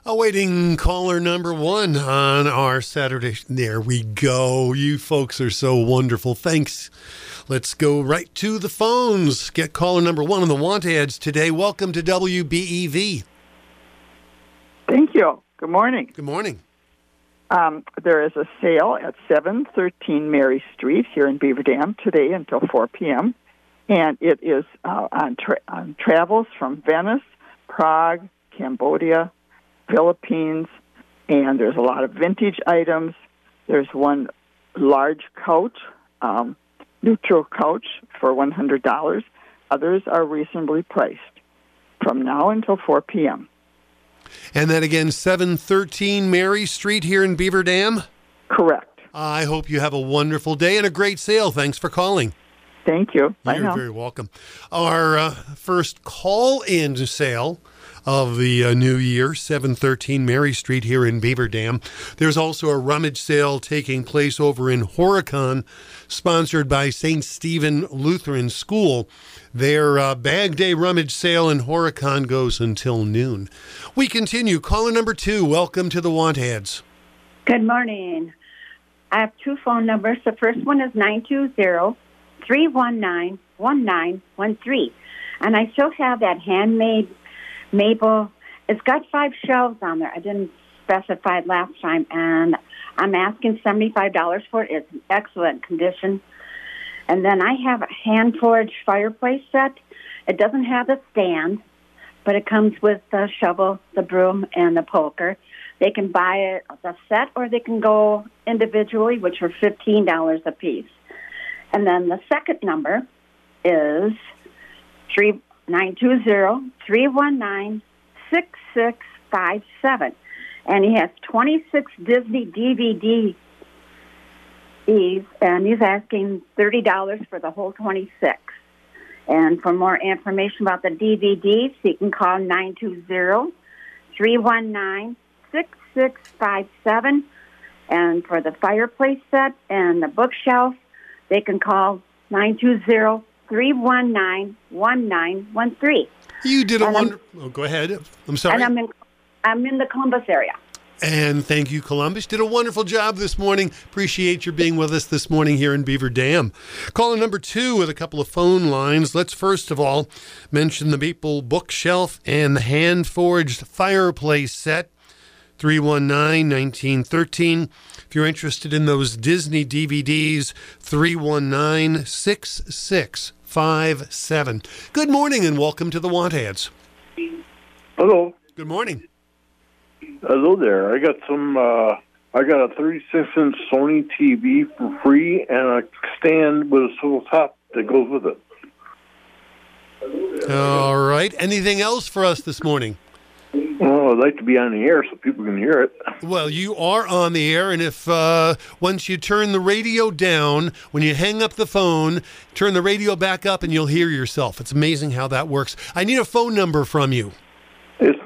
Awaiting caller number one on our Saturday. There we go. You folks are so wonderful. Thanks. Let's go right to the phones. Get caller number one on the want ads today. Welcome to WBEV. Thank you. Good morning. Good morning. There is a sale at 713 Mary Street here in Beaver Dam today until 4 p.m. And it is on travels from Venice, Prague, Cambodia, Philippines, and there's a lot of vintage items. There's one large couch, neutral couch for $100. Others are reasonably priced from now until 4 p.m. And then again, 713 Mary Street here in Beaver Dam? Correct. I hope you have a wonderful day and a great sale. Thanks for calling. Thank you. Bye You're now. very welcome. Our first call-in sale of the new year, 713 Mary Street here in Beaver Dam. There's also a rummage sale taking place over in Horicon, sponsored by St. Stephen Lutheran School. Their Bag Day rummage sale in Horicon goes until noon. We continue. Caller number two, welcome to the Want Ads. Good morning. I have two phone numbers. The first one is 920-319-1913. And I still have that handmade maple. It's got 5 shelves on there. I didn't specify it last time, and I'm asking $75 for it. It's in excellent condition. And then I have a hand-forged fireplace set. It doesn't have a stand, but it comes with the shovel, the broom, and the poker. They can buy it the set, or they can go individually, which are $15 a piece. And then the second number is 920-319-6657. And he has 26 Disney DVDs, and he's asking $30 for the whole 26. And for more information about the DVDs, you can call 920-319-6657. And for the fireplace set and the bookshelf, they can call 920-319-1913. You did a wonderful... Oh, go ahead. I'm sorry. And I'm in the Columbus area. And thank you, Columbus. Did a wonderful job this morning. Appreciate your being with us this morning here in Beaver Dam. Caller number two with a couple of phone lines. Let's first of all mention the maple bookshelf and the hand-forged fireplace set. 319-1913. If you're interested in those Disney DVDs, 319-6657. Good morning and welcome to the Want Ads. Hello. Good morning. Hello there. I got a 36-inch Sony TV for free and a stand with a swivel top that goes with it. All right. Anything else for us this morning? Well, I'd like to be on the air so people can hear it. Well, you are on the air, and if once you turn the radio down, when you hang up the phone, turn the radio back up and you'll hear yourself. It's amazing how that works. I need a phone number from you. It's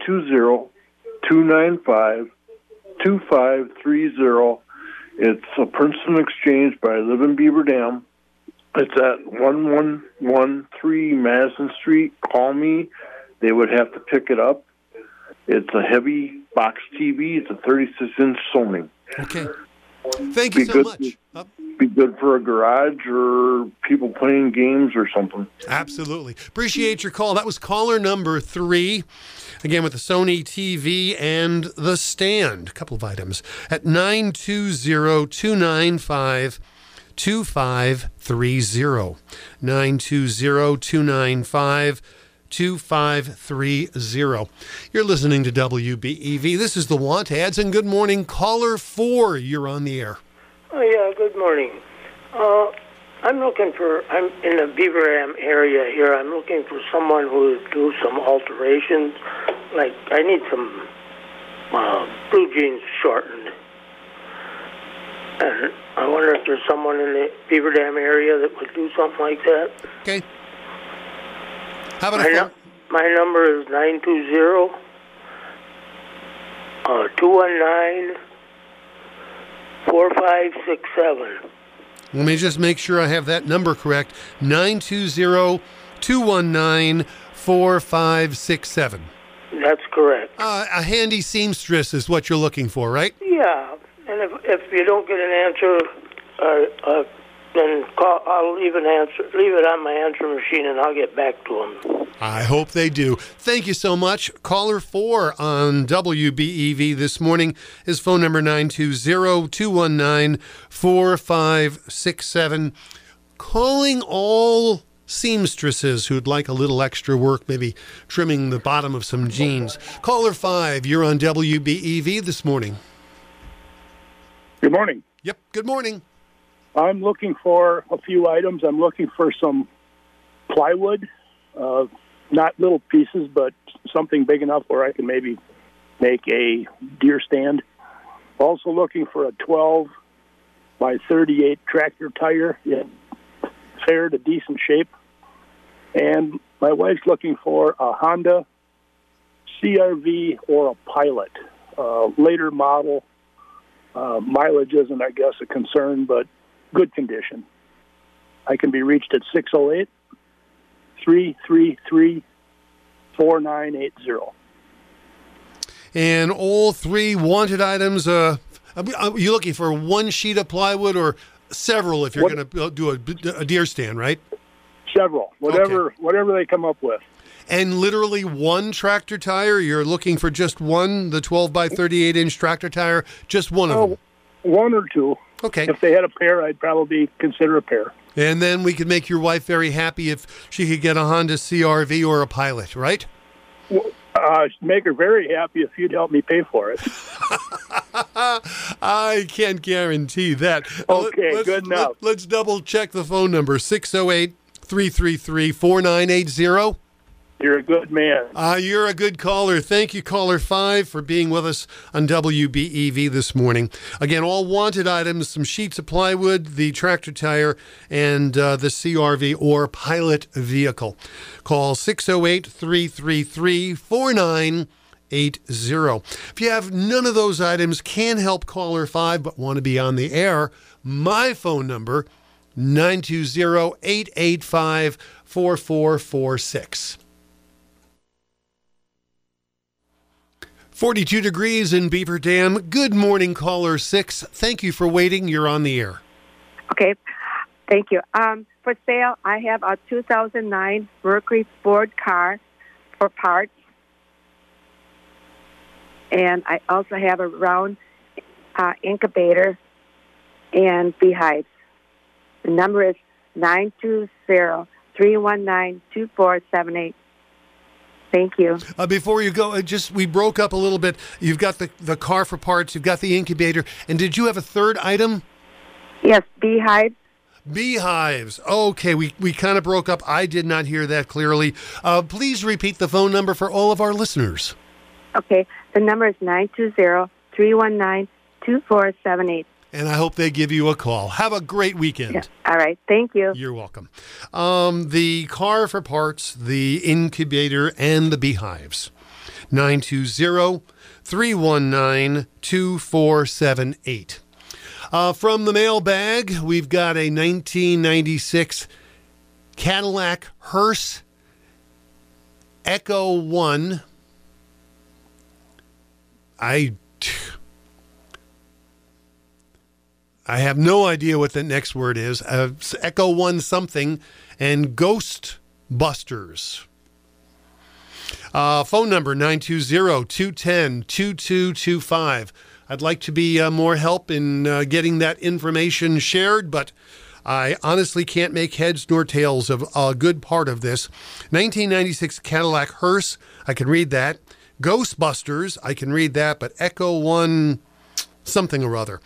920-295-2530. It's a Princeton Exchange, but I live in Beaver Dam. It's at 1113 Madison Street. Call me. They would have to pick it up. It's a heavy box TV. It's a 36-inch Sony. Okay. Thank you so much. Be good for a garage or people playing games or something. Absolutely. Appreciate your call. That was caller number 3. Again, with the Sony TV and the stand. A couple of items. At 920-295-2530. 920-295-2530. You're listening to WBEV. This is the Want Ads, and good morning, caller 4. You're on the air. Oh, yeah, good morning. I'm in the Beaver Dam area here. I'm looking for someone who will do some alterations. Like, I need some blue jeans shortened. And I wonder if there's someone in the Beaver Dam area that would do something like that. Okay. How about a phone? My number is 920-219-4567. Let me just make sure I have that number correct. 920-219-4567. That's correct. A handy seamstress is what you're looking for, right? Yeah, and if you don't get an answer, then I'll leave it on my answer machine, and I'll get back to them. I hope they do. Thank you so much. Caller 4 on WBEV this morning is phone number 920-219-4567. Calling all seamstresses who'd like a little extra work, maybe trimming the bottom of some jeans. Caller 5, you're on WBEV this morning. Good morning. Yep, good morning. I'm looking for a few items. I'm looking for some plywood, not little pieces, but something big enough where I can maybe make a deer stand. Also looking for a 12 by 38 tractor tire in fair to decent shape. And my wife's looking for a Honda CRV or a Pilot, later model. Mileage isn't, I guess, a concern, but good condition. I can be reached at 608-333-4980. And all three wanted items, are you looking for one sheet of plywood or several if you're going to do a deer stand, right? Several, whatever they come up with. And literally one tractor tire? You're looking for just one, the 12 by 38 inch tractor tire, just one of them? One or two. Okay. If they had a pair, I'd probably consider a pair. And then we could make your wife very happy if she could get a Honda CRV or a Pilot, right? Make her very happy if you'd help me pay for it. I can't guarantee that. Okay, good enough. Let's double check the phone number, 608-333-4980. You're a good man. You're a good caller. Thank you, caller 5, for being with us on WBEV this morning. Again, all wanted items, some sheets of plywood, the tractor tire, and the CRV or Pilot vehicle. Call 608-333-4980. If you have none of those items, can help caller 5, but want to be on the air, my phone number, 920-885-4446. 42 degrees in Beaver Dam. Good morning, caller 6. Thank you for waiting. You're on the air. Okay. Thank you. For sale, I have a 2009 Mercury Ford car for parts. And I also have a round incubator and beehives. The number is 920-319-2478. Thank you. Before you go, we broke up a little bit. You've got the car for parts, you've got the incubator, and did you have a third item? Yes, beehives. Beehives. Okay, we kind of broke up. I did not hear that clearly. Please repeat the phone number for all of our listeners. Okay, the number is 920-319-2478. And I hope they give you a call. Have a great weekend. Yeah. All right. Thank you. You're welcome. The car for parts, the incubator, and the beehives. 920-319-2478. From the mailbag, we've got a 1996 Cadillac Hearse Echo 1. I have no idea what the next word is. Echo 1 something and Ghostbusters. Phone number 920-210-2225. I'd like to be more help in getting that information shared, but I honestly can't make heads nor tails of a good part of this. 1996 Cadillac Hearse, I can read that. Ghostbusters, I can read that, but Echo 1... something or other.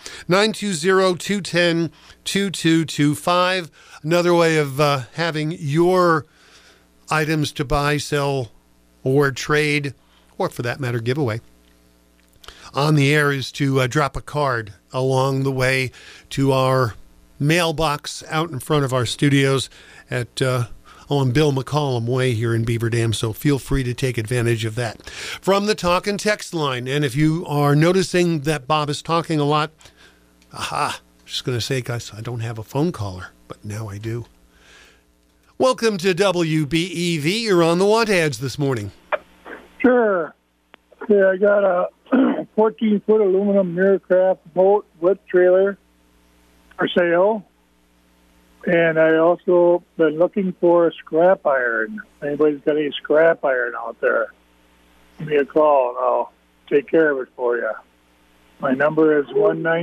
920-210-2225. Another way of having your items to buy, sell, or trade, or for that matter, give away on the air is to drop a card along the way to our mailbox out in front of our studios at on Bill McCollum Way here in Beaver Dam, so feel free to take advantage of that. From the talk and text line, and if you are noticing that Bob is talking a lot, just going to say, guys, I don't have a phone caller, but now I do. Welcome to WBEV. You're on the Want Ads this morning. Sure. Okay, I got a 14-foot aluminum Miracraft boat with trailer for sale. And I also been looking for a scrap iron. Anybody's got any scrap iron out there? Give me a call and I'll take care of it for you. My number is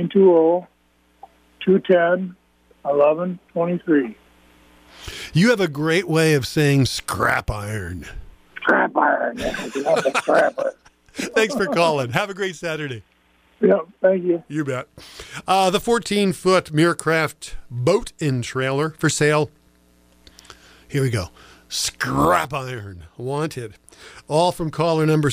1920-210-1123. You have a great way of saying scrap iron. Scrap iron. Yeah, scrap iron. Thanks for calling. Have a great Saturday. Yeah, thank you. You bet. The 14-foot Miracraft boat and trailer for sale. Here we go. Scrap iron wanted. All from caller number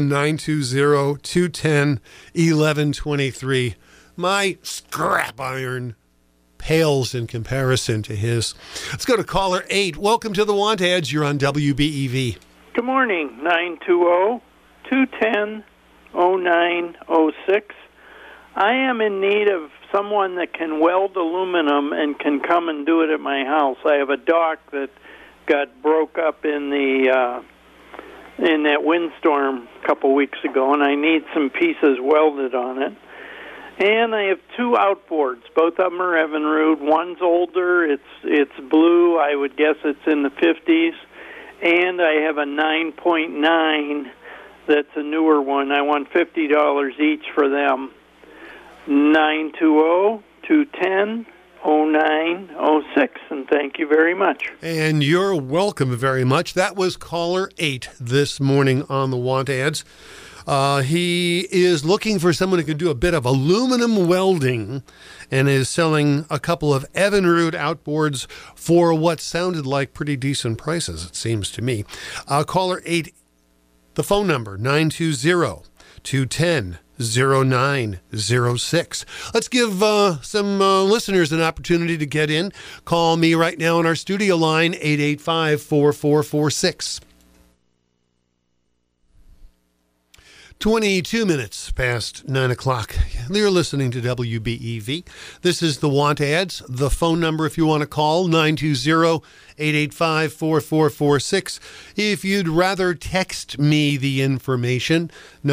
7-920-210-1123. My scrap iron pales in comparison to his. Let's go to caller 8. Welcome to the Want Ads. You're on WBEV. Good morning. 920-210-0906. I am in need of someone that can weld aluminum and can come and do it at my house. I have a dock that got broke up in that windstorm a couple weeks ago, and I need some pieces welded on it. And I have 2 outboards. Both of them are Evinrude. One's older. It's blue. I would guess it's in the 50s. And I have a 9.9 that's a newer one. I want $50 each for them. 920-210-0906, and thank you very much. And you're welcome very much. That was caller 8 this morning on the Want Ads. He is looking for someone who can do a bit of aluminum welding and is selling a couple of Evinrude outboards for what sounded like pretty decent prices, it seems to me. Caller 8, the phone number, 920-210-0906. Let's give some listeners an opportunity to get in. Call me right now on our studio line, 885-4446. 22 minutes past 9 o'clock. You're listening to WBEV. This is the Want Ads. The phone number, if you want to call, 920-885-4446. If you'd rather text me the information,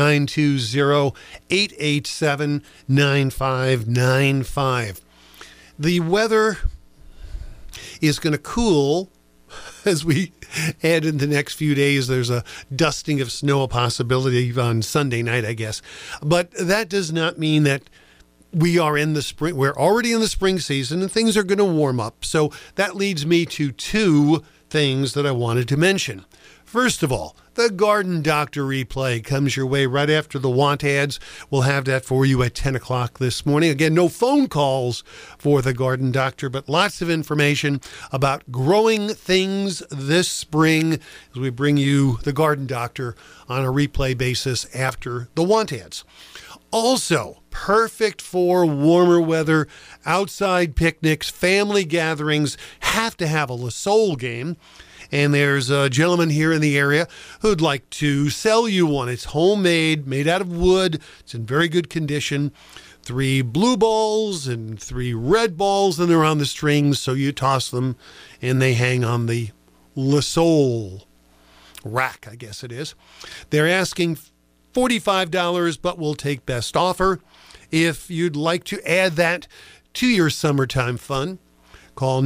920-887-9595. The weather is going to cool as we head in the next few days. There's a dusting of snow, a possibility on Sunday night, I guess. But that does not mean that we are in the spring. We're already in the spring season and things are going to warm up. So that leads me to 2 things that I wanted to mention. First of all, the Garden Doctor replay comes your way right after the Want Ads. We'll have that for you at 10 o'clock this morning. Again, no phone calls for the Garden Doctor, but lots of information about growing things this spring as we bring you the Garden Doctor on a replay basis after the Want Ads. Also, perfect for warmer weather, outside picnics, family gatherings, have to have a La Soul game. And there's a gentleman here in the area who'd like to sell you one. It's homemade, made out of wood. It's in very good condition. 3 blue balls and 3 red balls, and they're on the strings, so you toss them, and they hang on the La Soul rack, I guess it is. They're asking $45, but we'll take best offer. If you'd like to add that to your summertime fun, call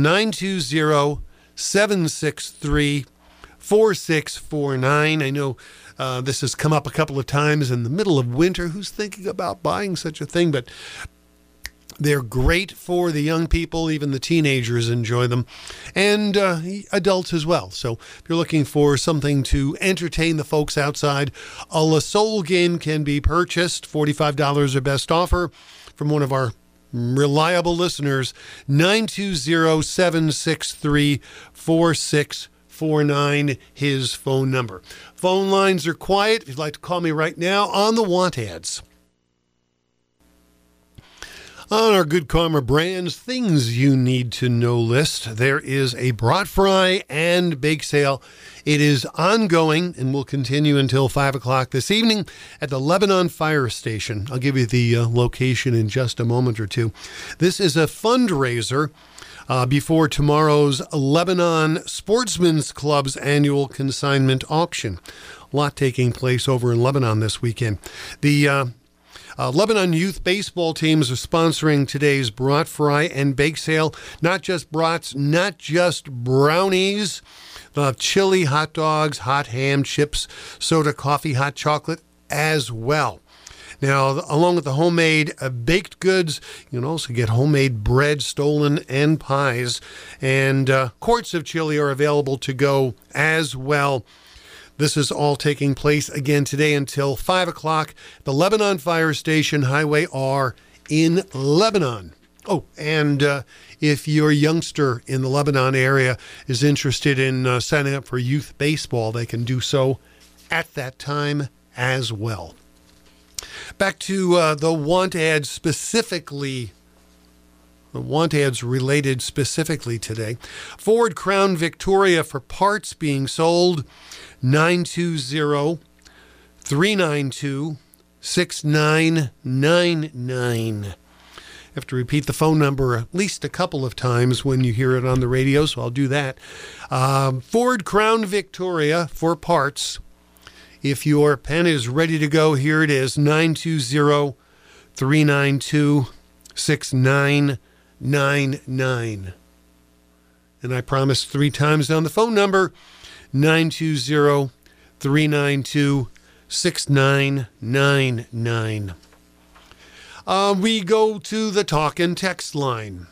920-763-4649. I know this has come up a couple of times in the middle of winter. Who's thinking about buying such a thing? But they're great for the young people. Even the teenagers enjoy them, and adults as well. So if you're looking for something to entertain the folks outside, a La Soul game can be purchased. $45 or best offer from one of our reliable listeners. 920-763-4649, his phone number. Phone lines are quiet. If you'd like to call me right now on the Want Ads. On our Good Karma Brands Things You Need to Know list, there is a brat fry and bake sale. It is ongoing and will continue until 5 o'clock this evening at the Lebanon Fire Station. I'll give you the location in just a moment or two. This is a fundraiser before tomorrow's Lebanon Sportsman's Club's annual consignment auction. A lot taking place over in Lebanon this weekend. The Lebanon youth baseball teams are sponsoring today's brat fry and bake sale. Not just brats, not just brownies. They'll have chili, hot dogs, hot ham, chips, soda, coffee, hot chocolate as well. Now, along with the homemade baked goods, you can also get homemade bread, stollen, and pies. And quarts of chili are available to go as well. This is all taking place again today until 5 o'clock. The Lebanon Fire Station, Highway R in Lebanon. Oh, and if your youngster in the Lebanon area is interested in signing up for youth baseball, they can do so at that time as well. Back to the want ads specifically. The want ads related specifically today. Ford Crown Victoria for parts being sold. 920-392-6999. I have to repeat the phone number at least a couple of times when you hear it on the radio, so I'll do that. Ford Crown Victoria for parts. If your pen is ready to go, here it is, 920-392-6999. And I promised 3 times on the phone number, 920-392-6999. We go to the talk and text line.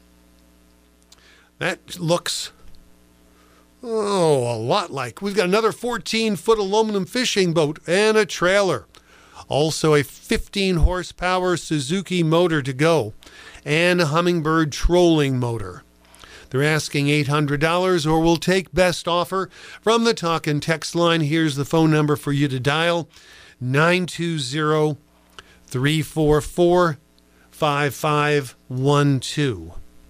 That looks, a lot like. We've got another 14-foot aluminum fishing boat and a trailer. Also a 15-horsepower Suzuki motor to go and a Humminbird trolling motor. They're asking $800, or we'll take best offer from the talk and text line. Here's the phone number for you to dial, 920-344-5512.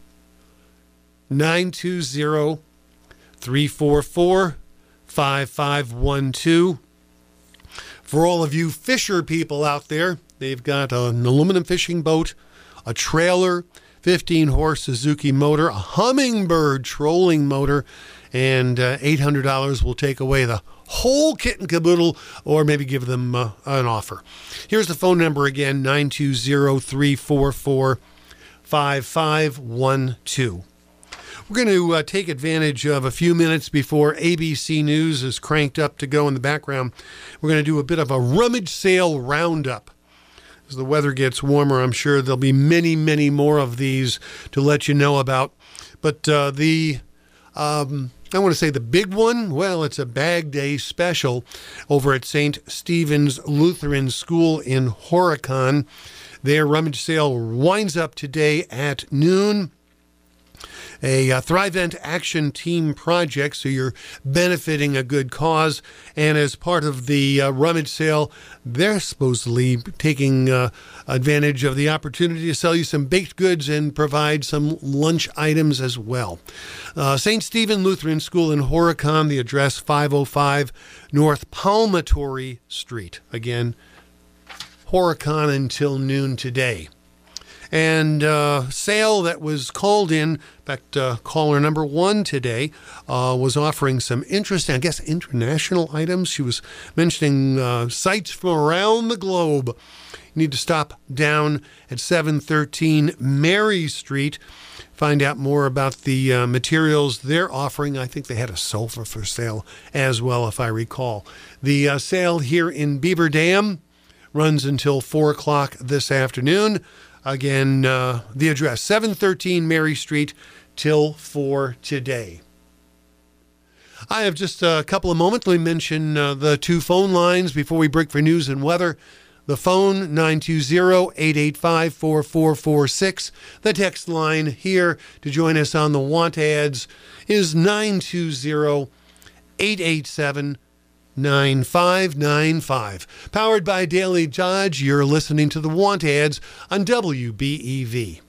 920-344-5512. For all of you fisher people out there, they've got an aluminum fishing boat, a trailer, 15-horse Suzuki motor, a Humminbird trolling motor, and $800 will take away the whole kit and caboodle, or maybe give them an offer. Here's the phone number again, 920-344-5512. We're going to take advantage of a few minutes before ABC News is cranked up to go in the background. We're going to do a bit of a rummage sale roundup. As the weather gets warmer, I'm sure there'll be many, many more of these to let you know about. But I want to say the big one, well, it's a Bag Day special over at St. Stephen's Lutheran School in Horicon. Their rummage sale winds up today at noon. A Thrivent Action Team project, so you're benefiting a good cause. And as part of the rummage sale, they're supposedly taking advantage of the opportunity to sell you some baked goods and provide some lunch items as well. St. Stephen Lutheran School in Horicon, the address 505 North Palmatory Street. Again, Horicon until noon today. And sale that was called in fact, caller number 1 today was offering some interesting, I guess, international items. She was mentioning sites from around the globe. You need to stop down at 713 Mary Street. Find out more about the materials they're offering. I think they had a sofa for sale as well, if I recall. The sale here in Beaver Dam runs until 4 o'clock this afternoon. Again, the address, 713 Mary Street, till 4 today. I have just a couple of moments. Let me mention the 2 phone lines before we break for news and weather. The phone, 920-885-4446. The text line here to join us on the Want Ads is 920-887-9595. Powered by Daily Dodge, you're listening to the Want Ads on WBEV.